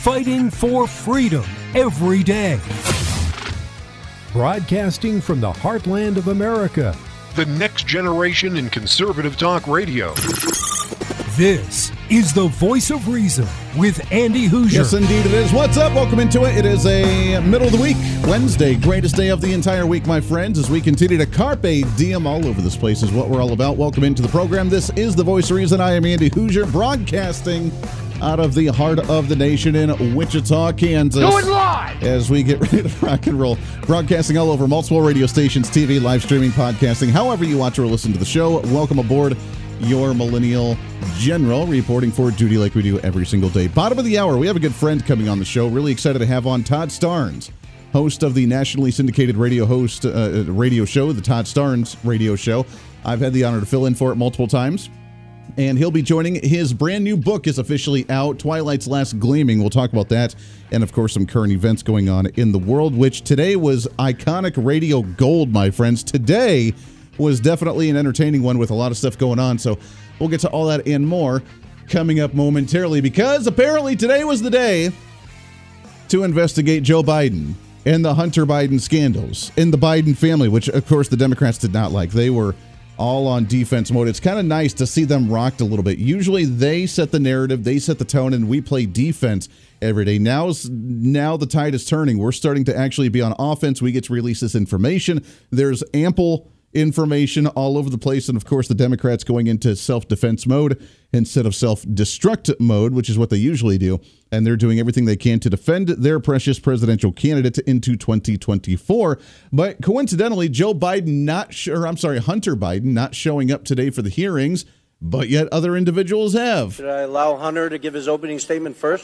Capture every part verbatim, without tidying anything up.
fighting for freedom every day. Broadcasting from the heartland of America. The next generation in conservative talk radio. This is the Voice of Reason with Andy Hoosier. Yes, indeed it is. What's up? Welcome into it. It is a middle of the week, Wednesday, greatest day of the entire week, my friends, as we continue to carpe diem all over this place is what we're all about. Welcome into the program. This is the Voice of Reason. I am Andy Hoosier, broadcasting out of the heart of the nation in Wichita, Kansas. Do it live! As we get ready to rock and roll. Broadcasting all over multiple radio stations, T V, live streaming, podcasting, however you watch or listen to the show. Welcome aboard. Your Millennial General, reporting for duty like we do every single day. Bottom of the hour, we have a good friend coming on the show. Really excited to have on Todd Starnes, host of the nationally syndicated radio host uh, radio show, the Todd Starnes Radio Show. I've had the honor to fill in for it multiple times, and he'll be joining. His brand new book is officially out, Twilight's Last Gleaming. We'll talk about that, and of course some current events going on in the world, which today was iconic radio gold, my friends. Today was definitely an entertaining one with a lot of stuff going on. So we'll get to all that and more coming up momentarily, because apparently today was the day to investigate Joe Biden and the Hunter Biden scandals in the Biden family, which of course the Democrats did not like. They were all on defense mode. It's kind of nice to see them rocked a little bit. Usually they set the narrative, they set the tone, and we play defense every day. Now's, now the tide is turning. We're starting to actually be on offense. We get to release this information. There's ample information all over the place, and of course the Democrats going into self-defense mode instead of self-destruct mode, which is what they usually do, and they're doing everything they can to defend their precious presidential candidate into twenty twenty-four. But coincidentally, Joe Biden not sure I'm sorry Hunter Biden not showing up today for the hearings, but yet other individuals have. Should I allow Hunter to give his opening statement first?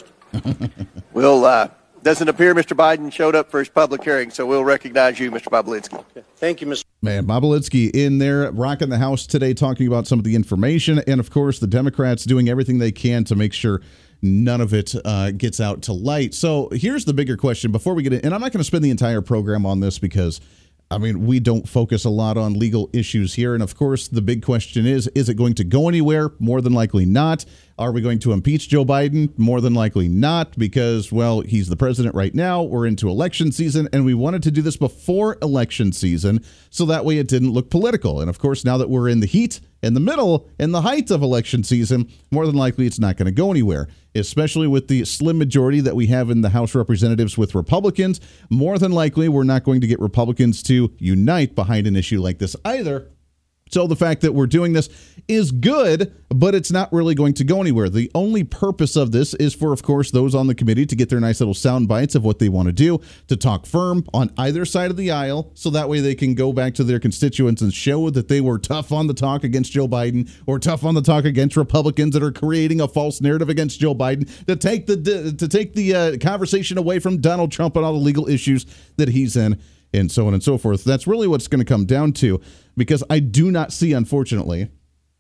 We'll uh doesn't appear Mister Biden showed up for his public hearing, so we'll recognize you, Mister Bobulinski. Okay. Thank you, Mister Man, Bobulinski in there rocking the house today, talking about some of the information, and of course the Democrats doing everything they can to make sure none of it uh, gets out to light. So here's the bigger question before we get in, and I'm not going to spend the entire program on this because, I mean, we don't focus a lot on legal issues here. And of course, the big question is, is it going to go anywhere? More than likely not. Are we going to impeach Joe Biden? More than likely not, because, well, he's the president right now. We're into election season, and we wanted to do this before election season so that way it didn't look political. And of course, now that we're in the heat, in the middle, in the height of election season, more than likely it's not going to go anywhere, especially with the slim majority that we have in the House Representatives with Republicans. More than likely, we're not going to get Republicans to unite behind an issue like this either. So the fact that we're doing this is good, but it's not really going to go anywhere. The only purpose of this is for, of course, those on the committee to get their nice little sound bites of what they want to do, to talk firm on either side of the aisle, so that way they can go back to their constituents and show that they were tough on the talk against Joe Biden, or tough on the talk against Republicans that are creating a false narrative against Joe Biden, to take the to take the uh, conversation away from Donald Trump and all the legal issues that he's in, and so on and so forth. That's really what it's going to come down to, because I do not see, unfortunately,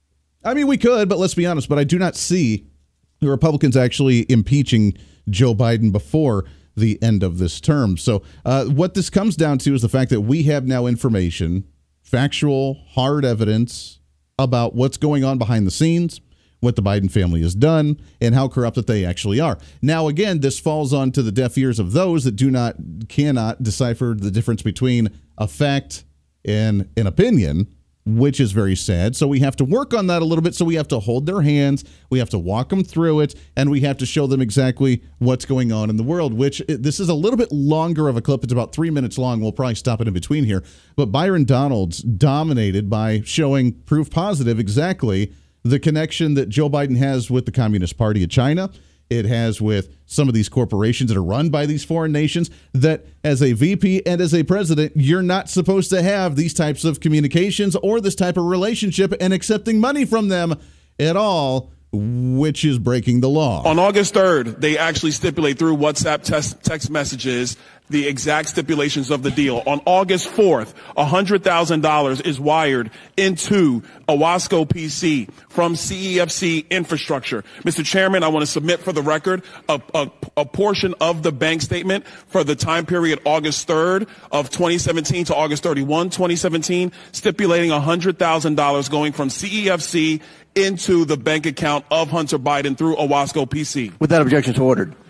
I mean, we could, but let's be honest, but I do not see the Republicans actually impeaching Joe Biden before the end of this term. So uh, what this comes down to is the fact that we have now information, factual, hard evidence about what's going on behind the scenes, what the Biden family has done, and how corrupt that they actually are. Now, again, this falls onto the deaf ears of those that do not, cannot decipher the difference between a fact and an opinion, which is very sad. So we have to work on that a little bit. So we have to hold their hands, we have to walk them through it, and we have to show them exactly what's going on in the world, which this is a little bit longer of a clip. It's about three minutes long. We'll probably stop it in between here. But Byron Donalds dominated by showing proof positive exactly the connection that Joe Biden has with the Communist Party of China. It has with some of these corporations that are run by these foreign nations, that as a V P and as a president, you're not supposed to have these types of communications or this type of relationship and accepting money from them at all, which is breaking the law. On August third, they actually stipulate through WhatsApp text, text messages the exact stipulations of the deal. On August fourth, one hundred thousand dollars is wired into Owasco P C from C E F C Infrastructure. Mister Chairman, I want to submit for the record a, a, a portion of the bank statement for the time period August third of twenty seventeen to August thirty-first, twenty seventeen, stipulating one hundred thousand dollars going from C E F C into the bank account of Hunter Biden through Owasco P C. With that objection, so ordered.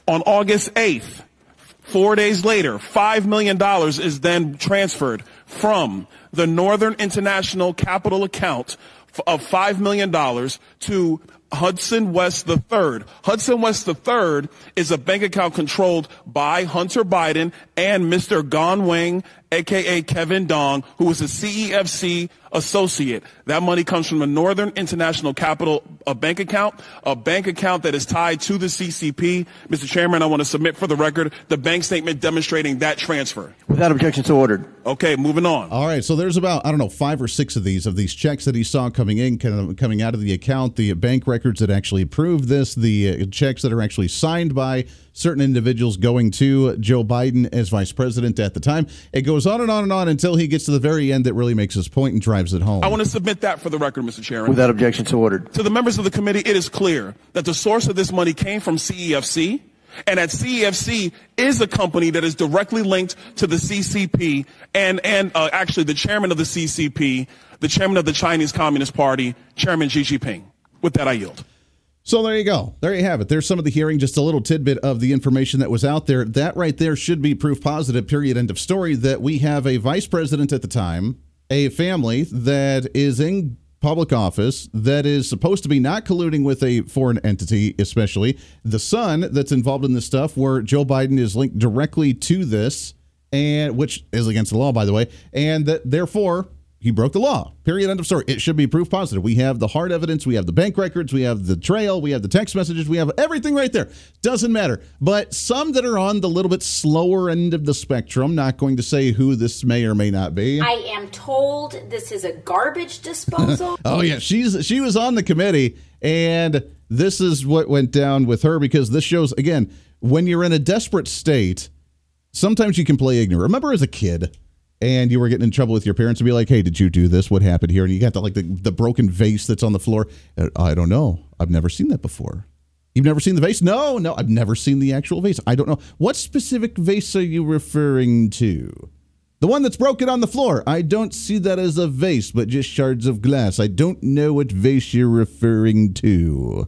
On August eighth, four days later, five million dollars is then transferred from the Northern International Capital account of five million dollars to Hudson West the third. Hudson West the third is a bank account controlled by Hunter Biden and Mister Gong Wang, a k a. Kevin Dong, who is a C E F C associate. That money comes from the Northern International Capital a bank account, a bank account that is tied to the C C P. Mister Chairman, I want to submit for the record the bank statement demonstrating that transfer. Without objection, so ordered. Okay, moving on. All right, so there's about, I don't know, five or six of these, of these checks that he saw coming in, kind of coming out of the account, the bank records that actually approved this, the uh, checks that are actually signed by certain individuals going to Joe Biden as vice president at the time. It goes on and on and on until he gets to the very end that really makes his point and drives it home. I want to submit that for the record, Mister Chairman. Without objection, so ordered. To the members of the committee, it is clear that the source of this money came from C E F C, and that C E F C is a company that is directly linked to the C C P and, and uh, actually the chairman of the C C P, the chairman of the Chinese Communist Party, Chairman Xi Jinping. With that, I yield. So there you go. There you have it. There's some of the hearing, just a little tidbit of the information that was out there. That right there should be proof positive, period, end of story, that we have a vice president at the time, a family that is in public office, that is supposed to be not colluding with a foreign entity, especially the son that's involved in this stuff, where Joe Biden is linked directly to this, and which is against the law, by the way, and that therefore he broke the law. Period. End of story. It should be proof positive. We have the hard evidence. We have the bank records. We have the trail. We have the text messages. We have everything right there. Doesn't matter. But some that are on the little bit slower end of the spectrum, not going to say who this may or may not be. I am told this is a garbage disposal. Oh, yeah. She's She was on the committee, and this is what went down with her, because this shows, again, when you're in a desperate state, sometimes you can play ignorant. Remember as a kid, and you were getting in trouble with your parents and be like, hey, did you do this? What happened here? And you got the, like the, the broken vase that's on the floor. I don't know. I've never seen that before. You've never seen the vase? No, no, I've never seen the actual vase. I don't know. What specific vase are you referring to? The one that's broken on the floor. I don't see that as a vase, but just shards of glass. I don't know what vase you're referring to.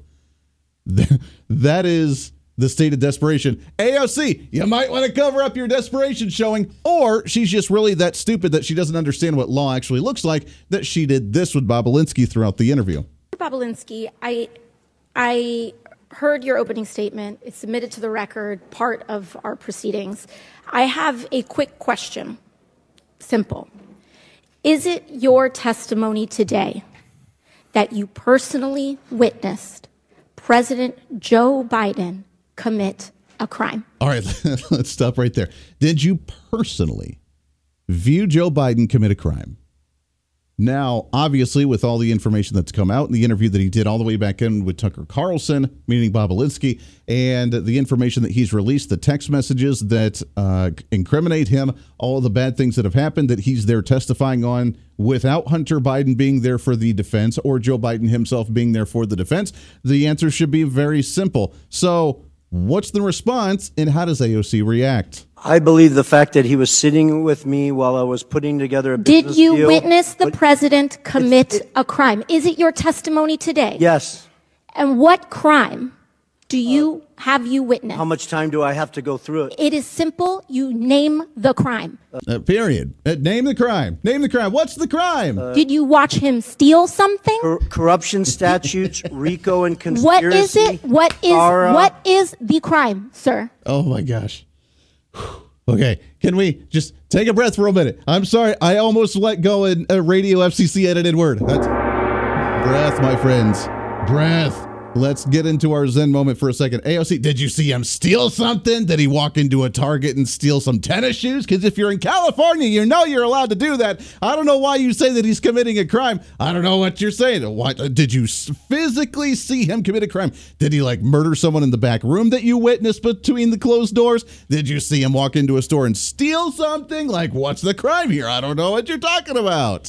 That is the state of desperation. A O C, you might want to cover up your desperation showing, or she's just really that stupid that she doesn't understand what law actually looks like, that she did this with Bobulinski throughout the interview. Bobulinski, I, I heard your opening statement. It's submitted to the record, part of our proceedings. I have a quick question. Simple. Is it your testimony today that you personally witnessed President Joe Biden commit a crime? All right, let's stop right there. Did you personally view Joe Biden commit a crime? Now, obviously, with all the information that's come out in the interview that he did all the way back in with Tucker Carlson, meaning Bobulinski, and the information that he's released, the text messages that uh, incriminate him, all of the bad things that have happened that he's there testifying on without Hunter Biden being there for the defense or Joe Biden himself being there for the defense, the answer should be very simple. So what's the response, and how does A O C react? I believe the fact that he was sitting with me while I was putting together a business Did you deal, witness the but- president commit it- a crime? Is it your testimony today? Yes. And what crime do you have you witnessed? How much time do I have to go through it? It is simple. You name the crime. Uh, period. Uh, name the crime. Name the crime. What's the crime? Uh, Did you watch him steal something? Cor- corruption statutes, RICO and conspiracy. What is it? What is FARA. what is the crime, sir? Oh, my gosh. Okay, can we just take a breath for a minute? I'm sorry, I almost let go in a radio F C C edited word. That's breath, my friends. Breath. Let's get into our Zen moment for a second. A O C, did you see him steal something? Did he walk into a Target and steal some tennis shoes? Because if you're in California, you know you're allowed to do that. I don't know why you say that he's committing a crime. I don't know what you're saying. What, did you physically see him commit a crime? Did he like murder someone in the back room that you witnessed between the closed doors? Did you see him walk into a store and steal something? Like, what's the crime here? I don't know what you're talking about.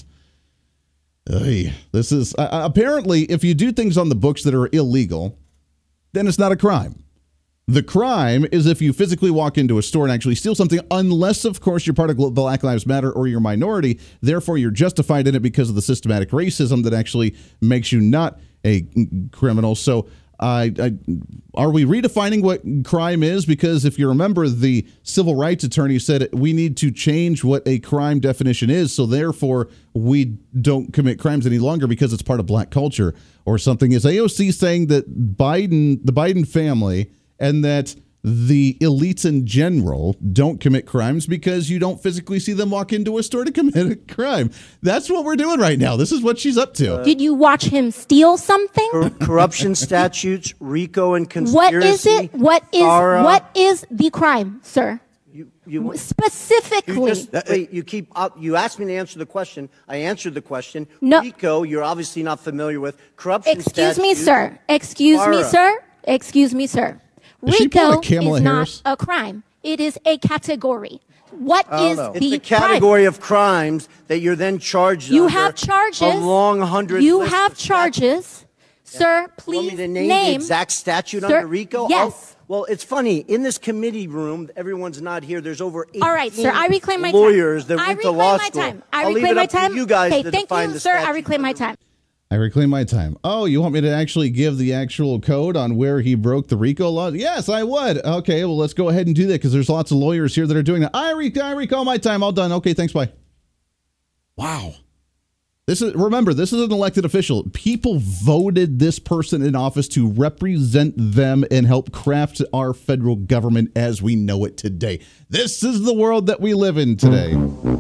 Oy, this is uh, apparently, if you do things on the books that are illegal, then it's not a crime. The crime is if you physically walk into a store and actually steal something, unless, of course, you're part of Black Lives Matter or you're minority. Therefore, you're justified in it because of the systematic racism that actually makes you not a criminal. So I, I, are we redefining what crime is? Because if you remember, the civil rights attorney said we need to change what a crime definition is, so therefore we don't commit crimes any longer because it's part of black culture or something. Is A O C saying that Biden, the Biden family, and that the elites in general don't commit crimes because you don't physically see them walk into a store to commit a crime? That's what we're doing right now. This is what she's up to. Did you watch him steal something? Cor- corruption statutes, RICO and conspiracy. What is it? What is Farah. what is the crime, sir? You, you, Specifically. You just, wait, you keep up. You asked me to answer the question. I answered the question. No. RICO, you're obviously not familiar with. Corruption Excuse statutes. me, sir. Excuse me, Farah. sir. Excuse me, sir. Is she pulling RICO a Kamala is Harris? not a crime. It is a category. What is It's the a category crime? of crimes that you're then charged You under have charges. A long hundred. You list have of statutes. charges. Sir, You please want me to name, name the exact statute Sir, under RICO? yes. Oh, well, it's funny. In this committee room, everyone's not here. There's over eighteen All right, sir. I reclaim my lawyers time. that I went to reclaim law my school. time. I I'll leave reclaim it my up to time. you guys okay, to thank define you, the sir. I statute reclaim my under time. I reclaim my time. Oh, you want me to actually give the actual code on where he broke the RICO law? Yes, I would. Okay, well, let's go ahead and do that because there's lots of lawyers here that are doing that. I, rec- I recall my time. All done. Okay, thanks. Bye. Wow. This is remember, this is an elected official. People voted this person in office to represent them and help craft our federal government as we know it today. This is the world that we live in today.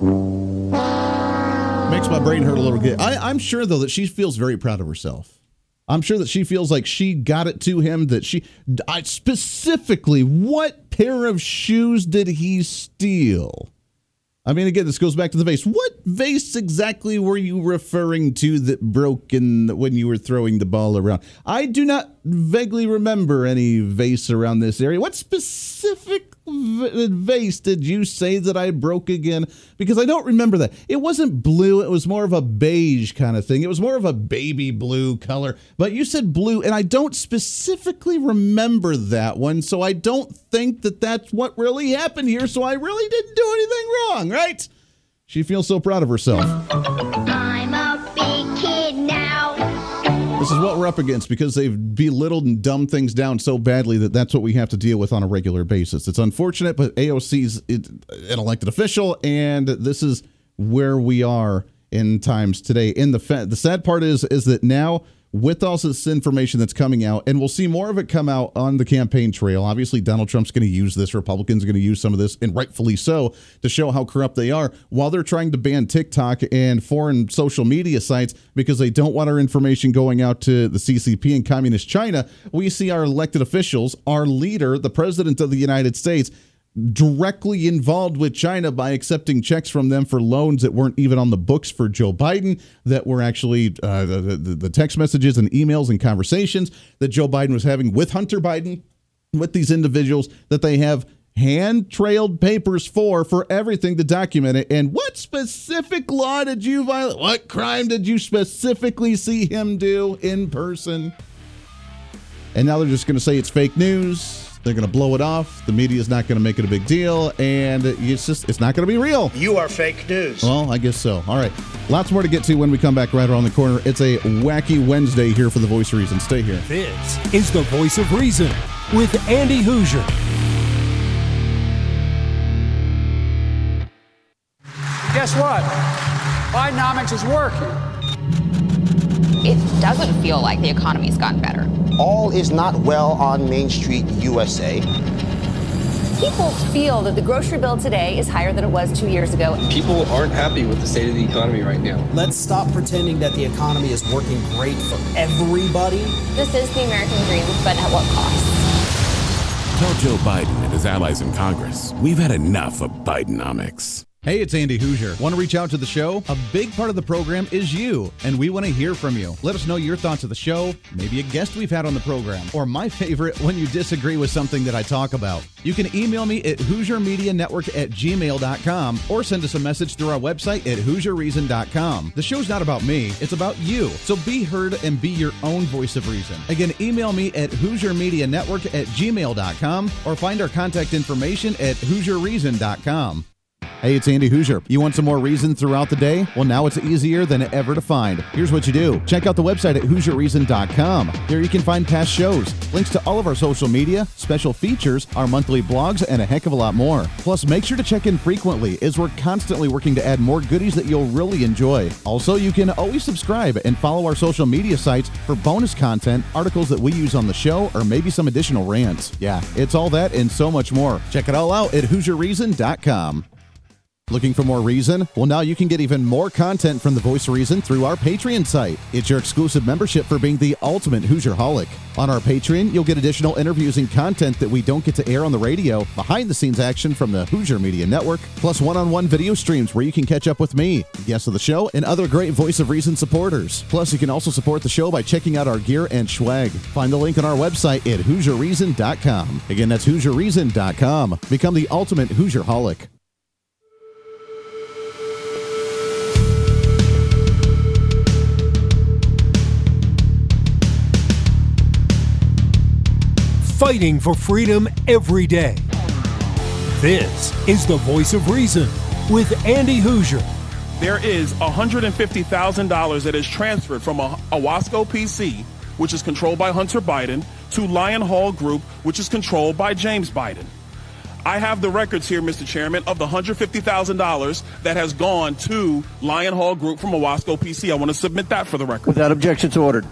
Makes my brain hurt a little bit. I, I'm sure, though, that she feels very proud of herself. I'm sure that she feels like she got it to him, that she... I, specifically, what pair of shoes did he steal? I mean, again, this goes back to the vase. What vase exactly were you referring to that broke in when you were throwing the ball around? I do not vaguely remember any vase around this area. What specific v- vase did you say that I broke again? Because I don't remember that. It wasn't blue. It was more of a beige kind of thing. It was more of a baby blue color. But you said blue, and I don't specifically remember that one, so I don't think that that's what really happened here, so I really didn't do anything wrong, right? She feels so proud of herself. I'm a big kid now. This is what we're up against because they've belittled and dumbed things down so badly that that's what we have to deal with on a regular basis. It's unfortunate, but A O C's an elected official, and this is where we are in times today. In the fa- the sad part is is that now, with all this information that's coming out, and we'll see more of it come out on the campaign trail. Obviously, Donald Trump's going to use this. Republicans are going to use some of this, and rightfully so, to show how corrupt they are while they're trying to ban TikTok and foreign social media sites because they don't want our information going out to the C C P and communist China. We see our elected officials, our leader, the president of the United States, directly involved with China by accepting checks from them for loans that weren't even on the books for Joe Biden, that were actually uh, the, the, the text messages and emails and conversations that Joe Biden was having with Hunter Biden, with these individuals that they have hand-trailed papers for, for everything to document it. And what specific law did you violate? What crime did you specifically see him do in person? And now they're just going to say it's fake news. They're going to blow it off. The media is not going to make it a big deal, and it's just it's not going to be real. You are fake news. Well, I guess so. All right. Lots more to get to when we come back right around the corner. It's a wacky Wednesday here for The Voice of Reason. Stay here. This is The Voice of Reason with Andy Hoosier. Guess what? Bidenomics is working. It doesn't feel like the economy's gotten better. All is not well on Main Street, U S A. People feel that the grocery bill today is higher than it was two years ago. People aren't happy with the state of the economy right now. Let's stop pretending that the economy is working great for everybody. This is the American dream, but at what cost? Tell Joe Biden and his allies in Congress, we've had enough of Bidenomics. Hey, it's Andy Hoosier. Want to reach out to the show? A big part of the program is you, and we want to hear from you. Let us know your thoughts of the show, maybe a guest we've had on the program, or my favorite, when you disagree with something that I talk about. You can email me at hoosier media network at gmail dot com or send us a message through our website at hoosier reason dot com. The show's not about me, it's about you. So be heard and be your own voice of reason. Again, email me at hoosier media network at gmail dot com or find our contact information at hoosier reason dot com. Hey, it's Andy Hoosier. You want some more reason throughout the day? Well, now it's easier than ever to find. Here's what you do. Check out the website at hoosier reason dot com. There you can find past shows, links to all of our social media, special features, our monthly blogs, and a heck of a lot more. Plus, make sure to check in frequently as we're constantly working to add more goodies that you'll really enjoy. Also, you can always subscribe and follow our social media sites for bonus content, articles that we use on the show, or maybe some additional rants. Yeah, it's all that and so much more. Check it all out at hoosier reason dot com. Looking for more reason? Well, now you can get even more content from the Voice of Reason through our Patreon site. It's your exclusive membership for being the ultimate Hoosier-holic. On our Patreon, you'll get additional interviews and content that we don't get to air on the radio, behind-the-scenes action from the Hoosier Media Network, plus one-on-one video streams where you can catch up with me, guests of the show, and other great Voice of Reason supporters. Plus, you can also support the show by checking out our gear and swag. Find the link on our website at hoosier reason dot com. Again, that's hoosier reason dot com. Become the ultimate Hoosier-holic. Fighting for freedom every day. This is the Voice of Reason with Andy Hoosier. There is one hundred fifty thousand dollars that is transferred from Owasco P C, which is controlled by Hunter Biden, to Lion Hall Group, which is controlled by James Biden. I have the records here, Mister Chairman, of the one hundred fifty thousand dollars that has gone to Lion Hall Group from Owasco P C. I want to submit that for the record. Without objection, to ordered.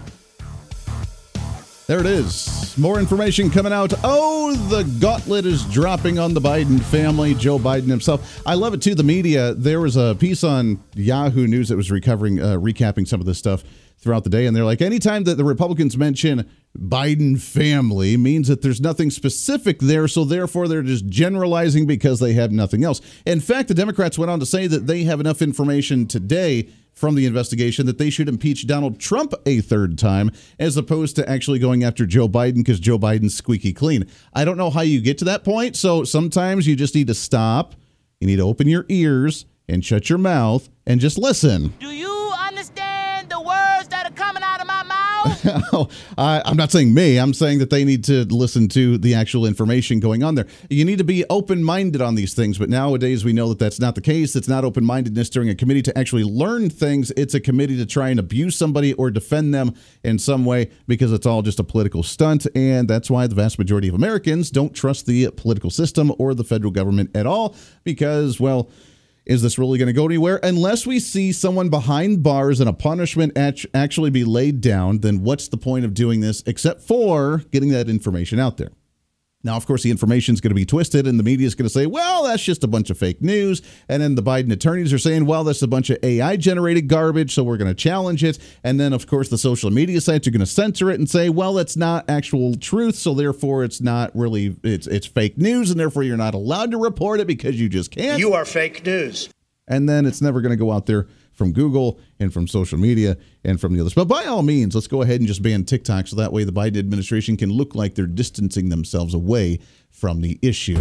There it is. More information coming out. Oh, the gauntlet is dropping on the Biden family, Joe Biden himself. I love it, too. The media, there was a piece on Yahoo News that was recovering, uh, recapping some of this stuff throughout the day. And they're like, anytime that the Republicans mention Biden family means that there's nothing specific there. So therefore, they're just generalizing because they have nothing else. In fact, the Democrats went on to say that they have enough information today from the investigation that they should impeach Donald Trump a third time as opposed to actually going after Joe Biden because Joe Biden's squeaky clean. I don't know how you get to that point. So sometimes you just need to stop. You need to open your ears and shut your mouth and just listen. Do you understand the words that are coming out of my mouth? oh, I, I'm not saying me. I'm saying that they need to listen to the actual information going on there. You need to be open-minded on these things, but nowadays we know that that's not the case. It's not open-mindedness during a committee to actually learn things. It's a committee to try and abuse somebody or defend them in some way because it's all just a political stunt, and that's why the vast majority of Americans don't trust the political system or the federal government at all because, well, is this really going to go anywhere? Unless we see someone behind bars and a punishment actually be laid down, then what's the point of doing this except for getting that information out there? Now, of course, the information is going to be twisted and the media is going to say, well, that's just a bunch of fake news. And then the Biden attorneys are saying, well, that's a bunch of A I-generated garbage, so we're going to challenge it. And then, of course, the social media sites are going to censor it and say, well, that's not actual truth, so therefore it's not really, it's it's fake news, and therefore you're not allowed to report it because you just can't. You are fake news. And then it's never going to go out there from Google and from social media and from the others. But by all means, let's go ahead and just ban TikTok so that way the Biden administration can look like they're distancing themselves away from the issue.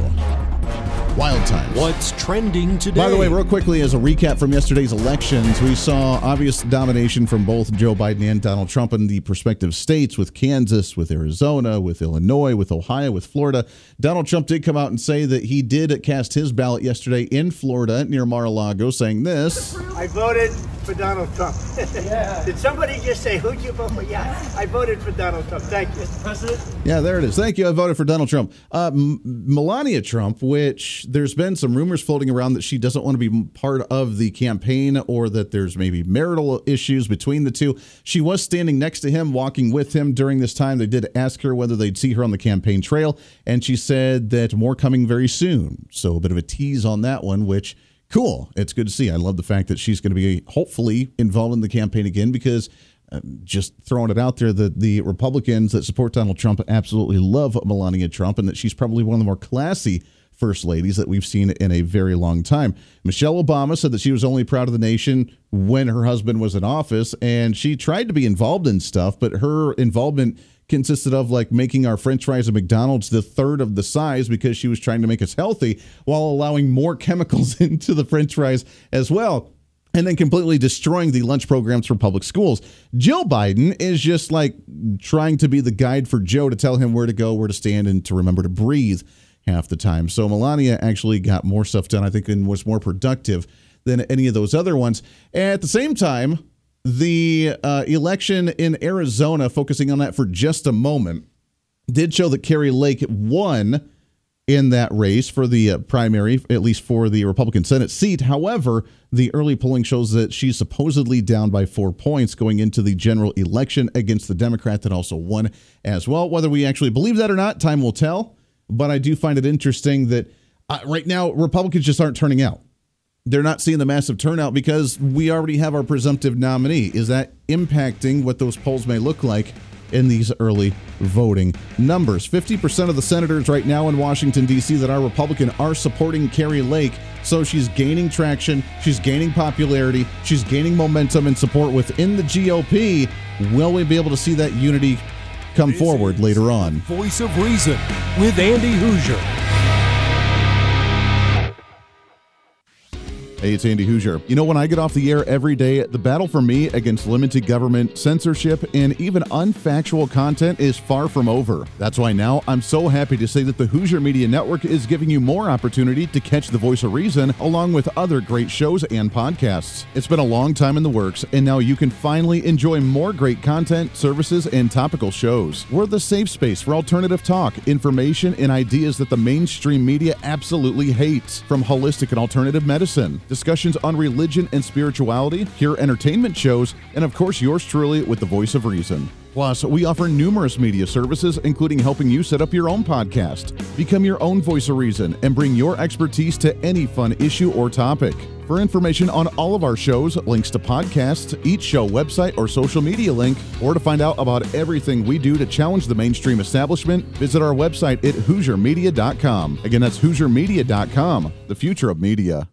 Wild times. What's trending today? By the way, real quickly, as a recap from yesterday's elections, we saw obvious domination from both Joe Biden and Donald Trump in the prospective states with Kansas, with Arizona, with Illinois, with Ohio, with Florida. Donald Trump did come out and say that he did cast his ballot yesterday in Florida near Mar-a-Lago, saying this. I voted for Donald Trump. Yeah. Did somebody just say, who'd you vote for? Yeah, I voted for Donald Trump. Thank you, Mister President. Yeah, there it is. Thank you. I voted for Donald Trump. Uh, M- Melania Trump, which there's been some rumors floating around that she doesn't want to be part of the campaign or that there's maybe marital issues between the two. She was standing next to him, walking with him during this time. They did ask her whether they'd see her on the campaign trail, and she said that more coming very soon. So a bit of a tease on that one, which cool. It's good to see. I love the fact that she's going to be hopefully involved in the campaign again because uh, just throwing it out there that the Republicans that support Donald Trump absolutely love Melania Trump and that she's probably one of the more classy first ladies that we've seen in a very long time. Michelle Obama said that she was only proud of the nation when her husband was in office, and she tried to be involved in stuff, but her involvement consisted of like making our French fries at McDonald's the third of the size because she was trying to make us healthy while allowing more chemicals into the French fries as well. And then completely destroying the lunch programs for public schools. Jill Biden is just like trying to be the guide for Joe to tell him where to go, where to stand, and to remember to breathe. half the time. So Melania actually got more stuff done, I think, and was more productive than any of those other ones. At the same time, the uh, election in Arizona, focusing on that for just a moment, did show that Kari Lake won in that race for the uh, primary, at least for the Republican Senate seat. However, the early polling shows that she's supposedly down by four points going into the general election against the Democrat that also won as well. Whether we actually believe that or not, time will tell. But I do find it interesting that uh, right now, Republicans just aren't turning out. They're not seeing the massive turnout because we already have our presumptive nominee. Is that impacting what those polls may look like in these early voting numbers? fifty percent of the senators right now in Washington, D C that are Republican are supporting Kari Lake. So she's gaining traction. She's gaining popularity. She's gaining momentum and support within the G O P. Will we be able to see that unity come This forward later on? Voice of Reason with Andy Hoosier. Hey, it's Andy Hoosier. You know, when I get off the air every day, the battle for me against limited government, censorship, and even unfactual content is far from over. That's why now I'm so happy to say that the Hoosier Media Network is giving you more opportunity to catch the voice of reason along with other great shows and podcasts. It's been a long time in the works, and now you can finally enjoy more great content, services, and topical shows. We're the safe space for alternative talk, information, and ideas that the mainstream media absolutely hates. From holistic and alternative medicine, discussions on religion and spirituality, pure entertainment shows, and of course yours truly with the voice of reason. Plus, we offer numerous media services, including helping you set up your own podcast. Become your own voice of reason and bring your expertise to any fun issue or topic. For information on all of our shows, links to podcasts, each show website or social media link, or to find out about everything we do to challenge the mainstream establishment, visit our website at hoosier media dot com. Again, that's hoosier media dot com, the future of media.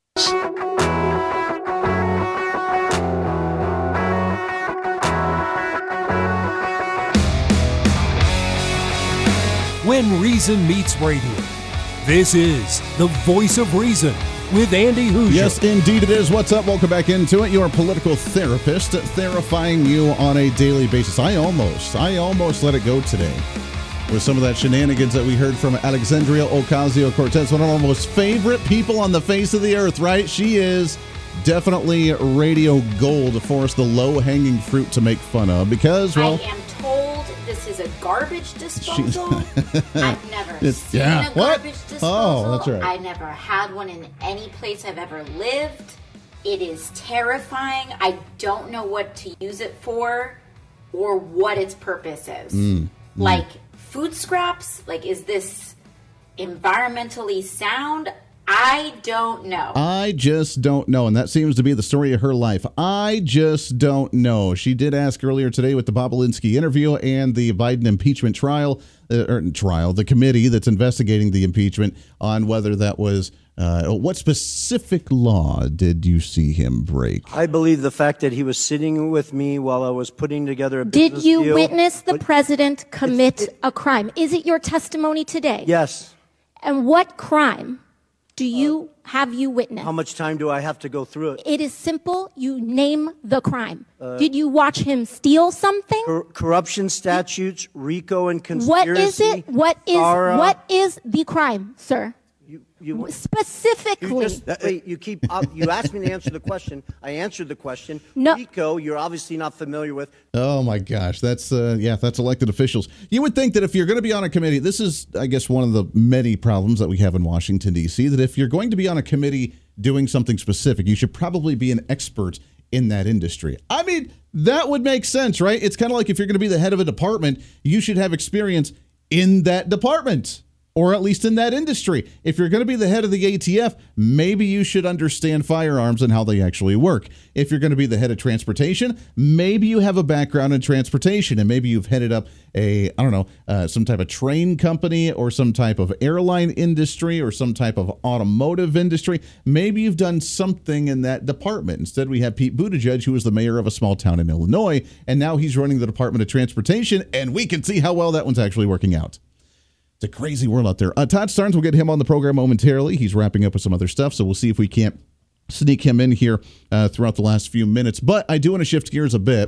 When Reason Meets Radio. This is the Voice of Reason with Andy Hoosier. Yes, indeed it is. What's up? Welcome back into it. Your political therapist, therifying you on a daily basis. I almost, I almost let it go today with some of that shenanigans that we heard from Alexandria Ocasio-Cortez, one of our most favorite people on the face of the earth, right? She is definitely radio gold for us, the low-hanging fruit to make fun of because, well... I am told this is a garbage disposal. I've never It's- seen yeah. a What? garbage disposal. Oh, that's right. I never had one in any place I've ever lived. It is terrifying. I don't know what to use it for or what its purpose is. Mm, Like food scraps? Like, is this environmentally sound? I don't know. I just don't know, and that seems to be the story of her life. I just don't know. She did ask earlier today with the Bob Alinsky interview and the Biden impeachment trial, uh, or trial, the committee that's investigating the impeachment on whether that was, uh, what specific law did you see him break? I believe the fact that he was sitting with me while I was putting together a Did business you deal- witness the but- president commit a crime? Is it your testimony today? Yes. And what crime do you have you witnessed? How much time do I have to go through it? It is simple. You name the crime. Uh, Did you watch him steal something? Cor- corruption statutes, RICO and conspiracy. What is it? What is FARA. what is the crime, sir? You, Specifically. You just, wait, you keep. Uh, you asked me to answer the question. I answered the question. No. RICO, you're obviously not familiar with. Oh my gosh, that's uh, yeah, that's elected officials. You would think that if you're going to be on a committee, this is, I guess, one of the many problems that we have in Washington D C. That if you're going to be on a committee doing something specific, you should probably be an expert in that industry. I mean, that would make sense, right? It's kind of like if you're going to be the head of a department, you should have experience in that department. Or at least in that industry. If you're going to be the head of the A T F, maybe you should understand firearms and how they actually work. If you're going to be the head of transportation, maybe you have a background in transportation, and maybe you've headed up a, I don't know, uh, some type of train company or some type of airline industry or some type of automotive industry. Maybe you've done something in that department. Instead, we have Pete Buttigieg, who was the mayor of a small town in Illinois, and now he's running the Department of Transportation, and we can see how well that one's actually working out. It's a crazy world out there. Uh, Todd Starnes, we'll get him on the program momentarily. He's wrapping up with some other stuff, so we'll see if we can't sneak him in here uh, throughout the last few minutes. But I do want to shift gears a bit.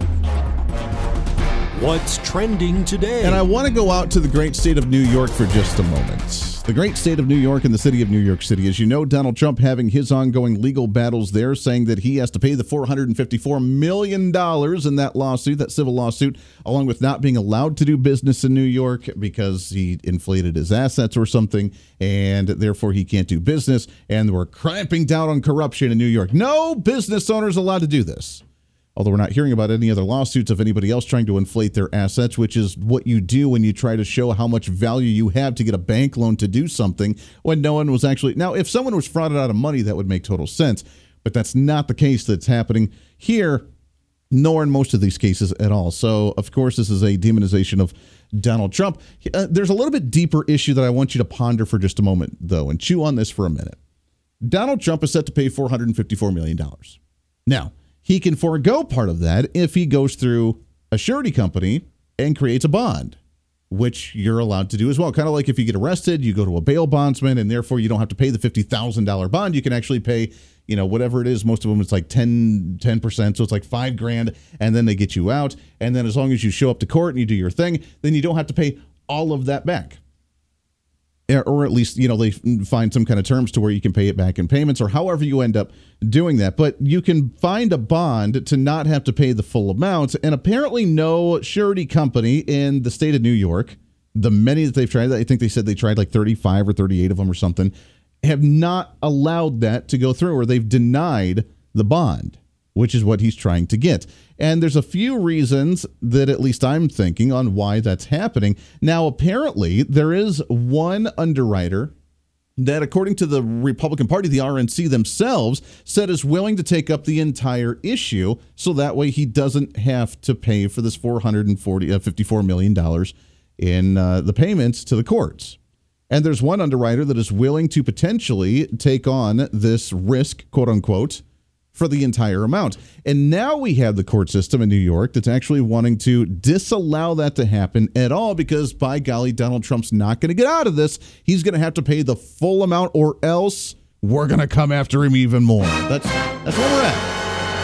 What's trending today? And I want to go out to the great state of New York for just a moment. The great state of New York and the city of New York City. As you know, Donald Trump having his ongoing legal battles there, saying that he has to pay the four hundred fifty-four million dollars in that lawsuit, that civil lawsuit, along with not being allowed to do business in New York because he inflated his assets or something, and therefore he can't do business. And we're clamping down on corruption in New York. No business owners allowed to do this. Although we're not hearing about any other lawsuits of anybody else trying to inflate their assets, which is what you do when you try to show how much value you have to get a bank loan to do something when no one was actually. Now, if someone was frauded out of money, that would make total sense. But that's not the case that's happening here, nor in most of these cases at all. So, of course, this is a demonization of Donald Trump. Uh, there's a little bit deeper issue that I want you to ponder for just a moment, though, and chew on this for a minute. Donald Trump is set to pay four hundred fifty-four million dollars. Now, he can forego part of that if he goes through a surety company and creates a bond, which you're allowed to do as well. Kind of like if you get arrested, you go to a bail bondsman, and therefore you don't have to pay the fifty thousand dollars bond. You can actually pay, you know, whatever it is. Most of them, it's like ten percent. So it's like five grand, and then they get you out. And then as long as you show up to court and you do your thing, then you don't have to pay all of that back. Or at least, you know, they find some kind of terms to where you can pay it back in payments or however you end up doing that. But you can find a bond to not have to pay the full amount. And apparently no surety company in the state of New York, the many that they've tried, I think they said they tried like thirty-five or thirty-eight of them or something, have not allowed that to go through, or they've denied the bond, which is what he's trying to get. And there's a few reasons that at least I'm thinking on why that's happening. Now, apparently, there is one underwriter that, according to the Republican Party, the R N C themselves, said is willing to take up the entire issue, so that way he doesn't have to pay for this four hundred fifty-four million dollars in uh, the payments to the courts. And there's one underwriter that is willing to potentially take on this risk, quote unquote, for the entire amount. And now we have the court system in New York that's actually wanting to disallow that to happen at all, because by golly, Donald Trump's not going to get out of this. He's going to have to pay the full amount, or else we're going to come after him even more. That's that's where we're at.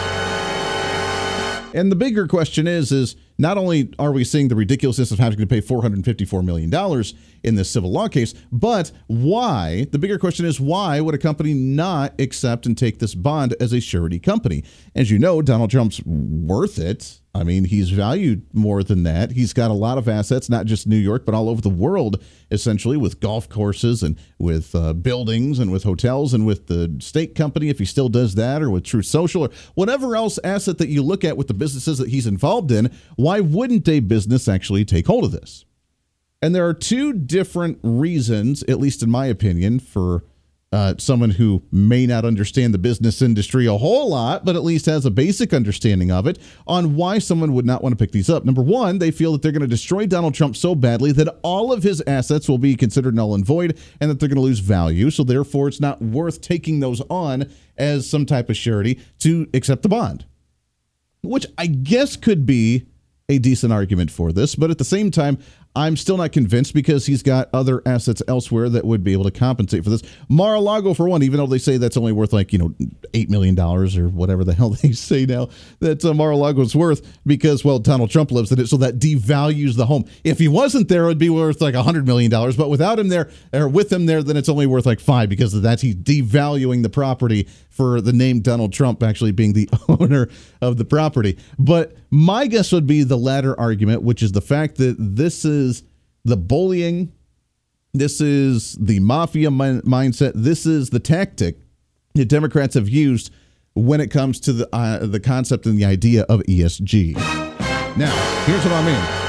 And the bigger question is, is not only are we seeing the ridiculousness of having to pay four hundred fifty-four million dollars in this civil law case, but why? The bigger question is, why would a company not accept and take this bond as a surety company? As you know, Donald Trump's worth it. I mean, he's valued more than that. He's got a lot of assets, not just New York, but all over the world, essentially, with golf courses and with uh, buildings and with hotels and with the state company, if he still does that, or with Truth Social, or whatever else asset that you look at with the businesses that he's involved in. Why wouldn't a business actually take hold of this? And there are two different reasons, at least in my opinion, for Uh, someone who may not understand the business industry a whole lot, but at least has a basic understanding of it, on why someone would not want to pick these up. Number one, they feel that they're going to destroy Donald Trump so badly that all of his assets will be considered null and void, and that they're going to lose value. So therefore, it's not worth taking those on as some type of surety to accept the bond, which I guess could be a decent argument for this. But at the same time, I'm still not convinced, because he's got other assets elsewhere that would be able to compensate for this. Mar-a-Lago, for one, even though they say that's only worth like, you know, eight million dollars or whatever the hell they say now that uh, Mar-a-Lago is worth, because, well, Donald Trump lives in it, so that devalues the home. If he wasn't there, it would be worth like one hundred million dollars, but without him there, or with him there, then it's only worth like five, because of that. He's devaluing the property for the name Donald Trump actually being the owner of the property. But my guess would be the latter argument, which is the fact that this is the bullying, this is the mafia min- mindset, this is the tactic that Democrats have used when it comes to the uh, the concept and the idea of E S G. Now, here's what I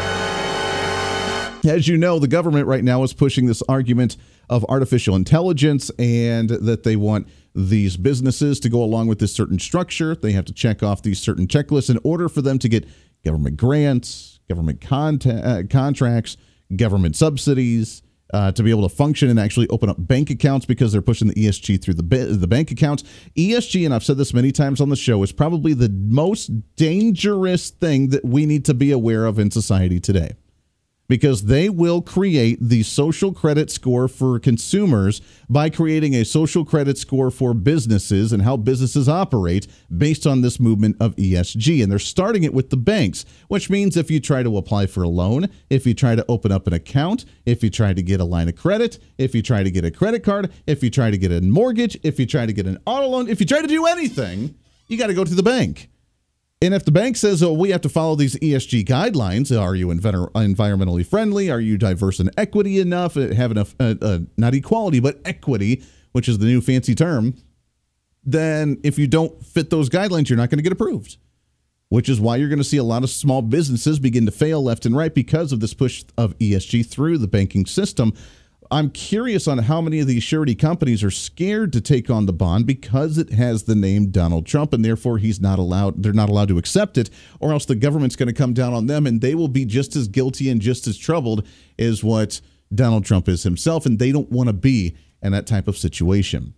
mean. As you know, the government right now is pushing this argument of artificial intelligence, and that they want these businesses to go along with this certain structure. They have to check off these certain checklists in order for them to get government grants, government conta- uh, contracts, government subsidies, uh, to be able to function and actually open up bank accounts, because they're pushing the E S G through the ba- the bank accounts. E S G, and I've said this many times on the show, is probably the most dangerous thing that we need to be aware of in society today. because they will create the social credit score for consumers by creating a social credit score for businesses and how businesses operate based on this movement of E S G. And they're starting it with the banks, which means if you try to apply for a loan, if you try to open up an account, if you try to get a line of credit, if you try to get a credit card, if you try to get a mortgage, if you try to get an auto loan, if you try to do anything, you got to go to the bank. And if the bank says, oh, we have to follow these E S G guidelines, are you env- environmentally friendly? Are you diverse and equity enough? Have enough, uh, uh, not equality, but equity, which is the new fancy term. Then if you don't fit those guidelines, you're not going to get approved, which is why you're going to see a lot of small businesses begin to fail left and right because of this push of E S G through the banking system. I'm curious on how many of these surety companies are scared to take on the bond because it has the name Donald Trump, and therefore he's not allowed, they're not allowed to accept it, or else the government's going to come down on them and they will be just as guilty and just as troubled as what Donald Trump is himself, and they don't want to be in that type of situation.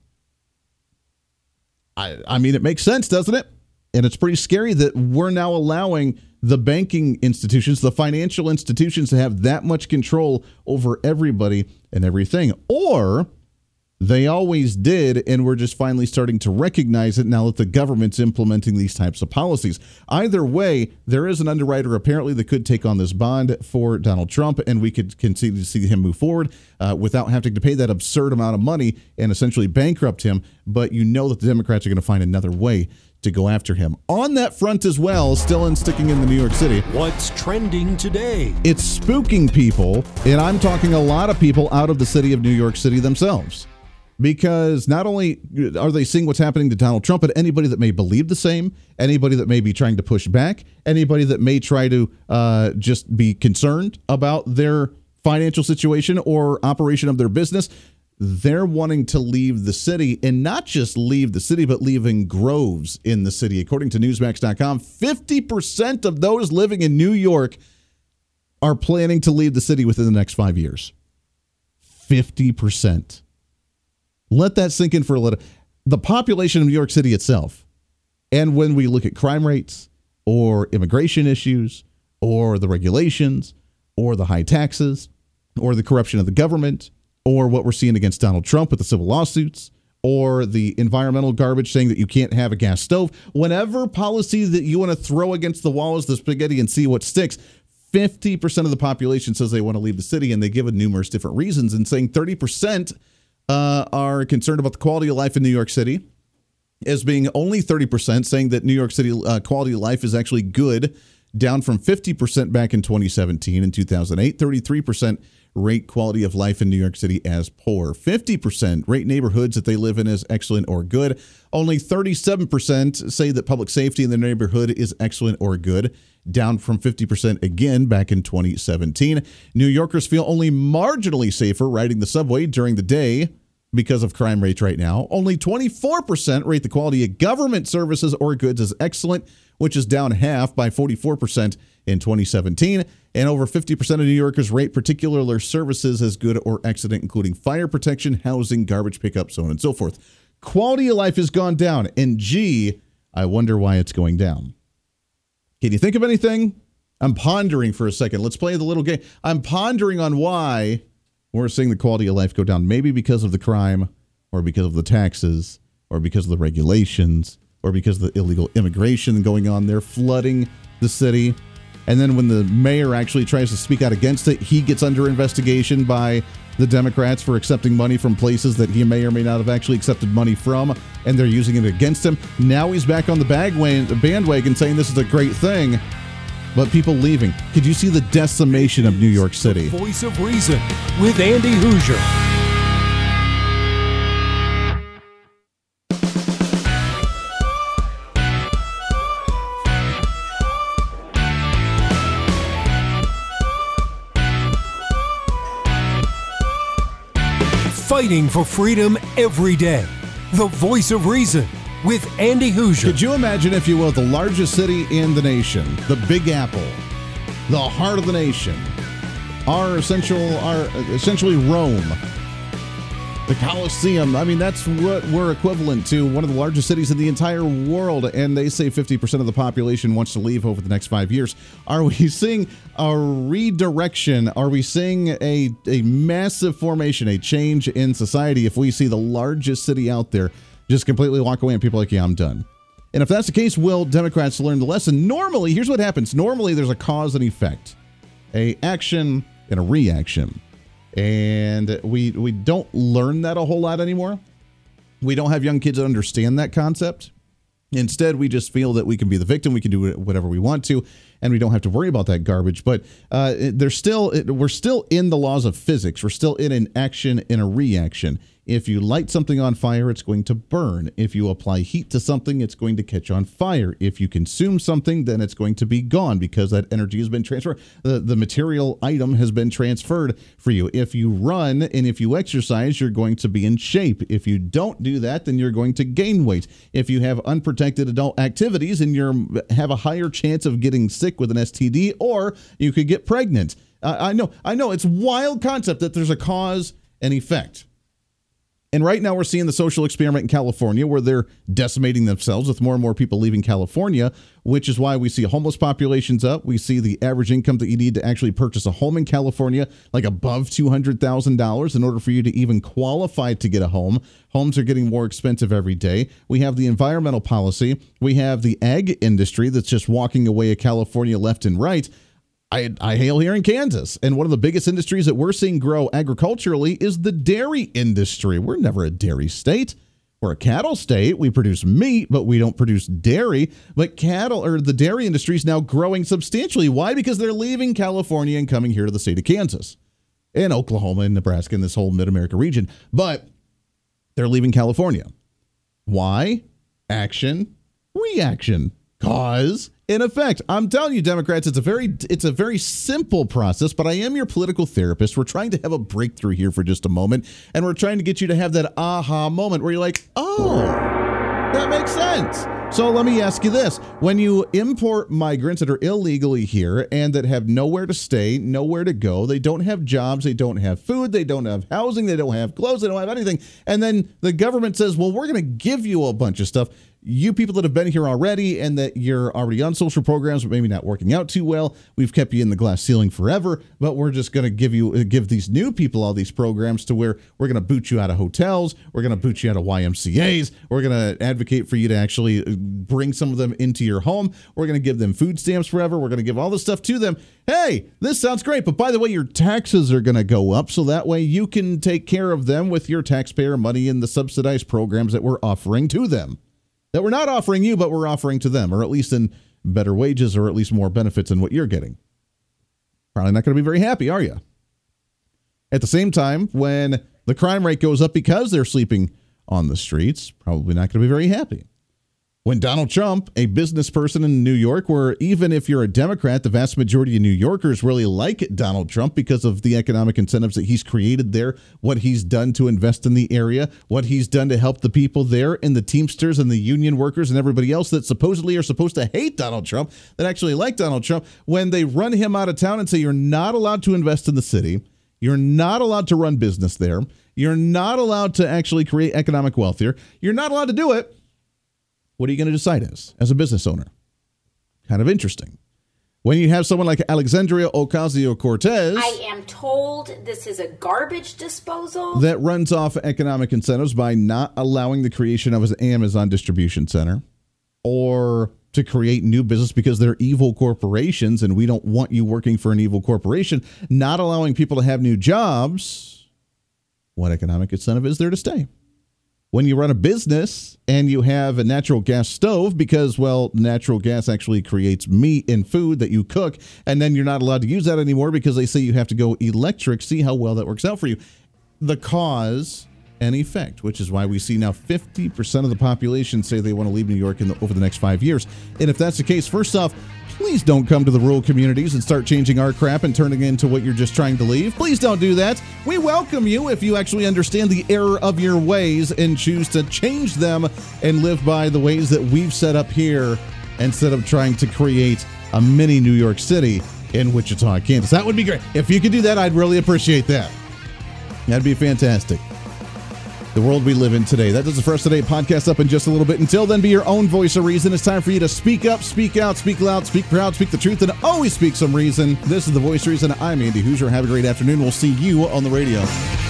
I, I mean, it makes sense, doesn't it? And it's pretty scary that we're now allowing the banking institutions, the financial institutions, to have that much control over everybody and everything. Or they always did, and we're just finally starting to recognize it now that the government's implementing these types of policies. Either way, there is an underwriter apparently that could take on this bond for Donald Trump, and we could continue to see him move forward uh, without having to pay that absurd amount of money and essentially bankrupt him. But you know that the Democrats are going to find another way to go after him. On that front as well, still in sticking in the New York City. What's trending today? It's spooking people, and I'm talking a lot of people out of the city of New York City themselves. Because not only are they seeing what's happening to Donald Trump, but anybody that may believe the same, anybody that may be trying to push back, anybody that may try to uh, just be concerned about their financial situation or operation of their business, they're wanting to leave the city, and not just leave the city, but leave in groves in the city. According to Newsmax dot com, fifty percent of those living in New York are planning to leave the city within the next five years. fifty percent. Let that sink in for a little. The population of New York City itself, and when we look at crime rates or immigration issues or the regulations or the high taxes or the corruption of the government, or what we're seeing against Donald Trump with the civil lawsuits, or the environmental garbage saying that you can't have a gas stove. Whatever policy that you want to throw against the wall is the spaghetti and see what sticks. fifty percent of the population says they want to leave the city, and they give numerous different reasons, and saying thirty percent uh, are concerned about the quality of life in New York City, as being only thirty percent saying that New York City uh, quality of life is actually good, down from fifty percent back in twenty seventeen and two thousand eight, thirty-three percent rate quality of life in New York City as poor. fifty percent rate neighborhoods that they live in as excellent or good. Only thirty-seven percent say that public safety in their neighborhood is excellent or good, down from fifty percent again back in twenty seventeen. New Yorkers feel only marginally safer riding the subway during the day because of crime rates right now. Only twenty-four percent rate the quality of government services or goods as excellent, which is down half by forty-four percent in twenty seventeen. And over fifty percent of New Yorkers rate particular services as good or excellent, including fire protection, housing, garbage pickup, so on and so forth. Quality of life has gone down, and gee, I wonder why it's going down. Can you think of anything? I'm pondering for a second. Let's play the little game. I'm pondering on why we're seeing the quality of life go down. Maybe because of the crime, or because of the taxes, or because of the regulations, or because of the illegal immigration going on there, flooding the city. And then when the mayor actually tries to speak out against it, he gets under investigation by the Democrats for accepting money from places that he may or may not have actually accepted money from, and they're using it against him. Now he's back on the bandwagon saying this is a great thing, but people leaving. Could you see the decimation of New York City? The Voice of Reason with Andy Hoosier. Fighting for freedom every day. The Voice of Reason with Andy Hoosier. Could you imagine, if you will, the largest city in the nation, the Big Apple, the heart of the nation, our essential, our essentially Rome, The Coliseum. I mean, that's what we're equivalent to one of the largest cities in the entire world. And they say fifty percent of the population wants to leave over the next five years. Are we seeing a redirection? Are we seeing a, a massive formation, a change in society if we see the largest city out there just completely walk away and people are like, yeah, I'm done? And if that's the case, will Democrats learn the lesson? Normally, here's what happens. Normally, there's a cause and effect, a action and a reaction. And we we don't learn that a whole lot anymore. We don't have young kids that understand that concept. Instead, we just feel that we can be the victim. We can do whatever we want to, and we don't have to worry about that garbage. But uh, there's still we're still in the laws of physics. We're still in an action and a reaction. If you light something on fire, it's going to burn. If you apply heat to something, it's going to catch on fire. If you consume something, then it's going to be gone because that energy has been transferred. The, the material item has been transferred for you. If you run and if you exercise, you're going to be in shape. If you don't do that, then you're going to gain weight. If you have unprotected adult activities, and you have a higher chance of getting sick with an S T D, or you could get pregnant. Uh, I know, I know, it's a wild concept that there's a cause and effect. And right now we're seeing the social experiment in California where they're decimating themselves with more and more people leaving California, which is why we see homeless populations up. We see the average income that you need to actually purchase a home in California, like above two hundred thousand dollars in order for you to even qualify to get a home. Homes are getting more expensive every day. We have the environmental policy. We have the ag industry that's just walking away at California left and right. I, I hail here in Kansas, and one of the biggest industries that we're seeing grow agriculturally is the dairy industry. We're never a dairy state. We're a cattle state. We produce meat, but we don't produce dairy. But cattle or the dairy industry is now growing substantially. Why? Because they're leaving California and coming here to the state of Kansas and Oklahoma and Nebraska and this whole Mid-America region. But they're leaving California. Why? Action, reaction, cause, in effect. I'm telling you, Democrats, it's a very it's a very simple process, but I am your political therapist. We're trying to have a breakthrough here for just a moment, and we're trying to get you to have that aha moment where you're like, oh, that makes sense. So let me ask you this. When you import migrants that are illegally here and that have nowhere to stay, nowhere to go, they don't have jobs, they don't have food, they don't have housing, they don't have clothes, they don't have anything, and then the government says, well, we're going to give you a bunch of stuff. You people that have been here already and that you're already on social programs but maybe not working out too well, we've kept you in the glass ceiling forever, but we're just going to give you give these new people all these programs to where we're going to boot you out of hotels, we're going to boot you out of Y M C As, we're going to advocate for you to actually bring some of them into your home, we're going to give them food stamps forever, we're going to give all this stuff to them. Hey, this sounds great, but by the way, your taxes are going to go up so that way you can take care of them with your taxpayer money and the subsidized programs that we're offering to them. That we're not offering you, but we're offering to them, or at least in better wages, or at least more benefits than what you're getting. Probably not going to be very happy, are you? At the same time, when the crime rate goes up because they're sleeping on the streets, probably not going to be very happy. When Donald Trump, a business person in New York, where even if you're a Democrat, the vast majority of New Yorkers really like Donald Trump because of the economic incentives that he's created there, what he's done to invest in the area, what he's done to help the people there and the Teamsters and the union workers and everybody else that supposedly are supposed to hate Donald Trump, that actually like Donald Trump, when they run him out of town and say you're not allowed to invest in the city, you're not allowed to run business there, you're not allowed to actually create economic wealth here, you're not allowed to do it, what are you going to decide as, as a business owner? Kind of interesting. When you have someone like Alexandria Ocasio-Cortez, I am told this is a garbage disposal that runs off economic incentives by not allowing the creation of an Amazon distribution center or to create new business because they're evil corporations and we don't want you working for an evil corporation, not allowing people to have new jobs. What economic incentive is there to stay? When you run a business and you have a natural gas stove because, well, natural gas actually creates meat and food that you cook, and then you're not allowed to use that anymore because they say you have to go electric. See how well that works out for you. The cause and effect, which is why we see now fifty percent of the population say they want to leave New York in the, over the next five years. And if that's the case, first off, please don't come to the rural communities and start changing our crap and turning it into what you're just trying to leave. Please don't do that. We welcome you if you actually understand the error of your ways and choose to change them and live by the ways that we've set up here instead of trying to create a mini New York City in Wichita, Kansas. That would be great. If you could do that, I'd really appreciate that. That'd be fantastic. the world we live in today. That does it for us today. Podcast up in just a little bit. Until then, be your own voice of reason. It's time for you to speak up, speak out, speak loud, speak proud, speak the truth, and always speak some reason. This is the Voice of Reason. I'm Andy Hoosier. Have a great afternoon. We'll see you on the radio.